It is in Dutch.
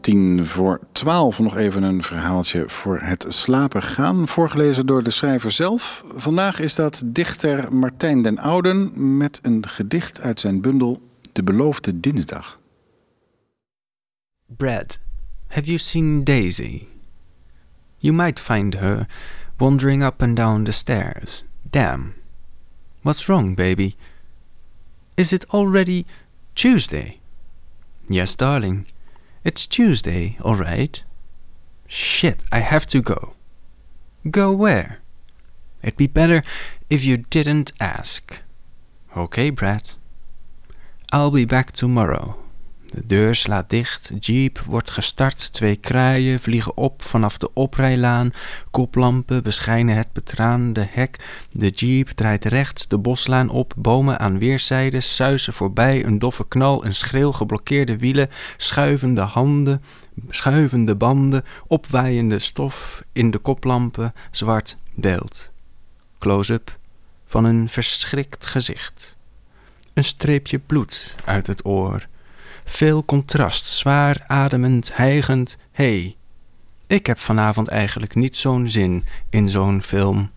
11:10 nog even een verhaaltje voor het slapen gaan. Voorgelezen door de schrijver zelf. Vandaag is dat dichter Martijn den Ouden met een gedicht uit zijn bundel De Beloofde Dinsdag. Brad, have you seen Daisy? You might find her wandering up and down the stairs. Damn. What's wrong, baby? Is it already Tuesday? Yes, darling. It's Tuesday, all right. Shit, I have to go. Go where? It'd be better if you didn't ask. Okay, Brad. I'll be back tomorrow. De deur slaat dicht, jeep wordt gestart, 2 kraaien vliegen op vanaf de oprijlaan, koplampen beschijnen het betraande hek, de jeep draait rechts de boslaan op, bomen aan weerszijden suizen voorbij, een doffe knal, een schreeuw, geblokkeerde wielen, schuivende handen, schuivende banden, opwaaiende stof in de koplampen, zwart beeld. Close-up van een verschrikt gezicht. Een streepje bloed uit het oor. Veel contrast, zwaar ademend, hijgend. Hey, ik heb vanavond eigenlijk niet zo'n zin in zo'n film.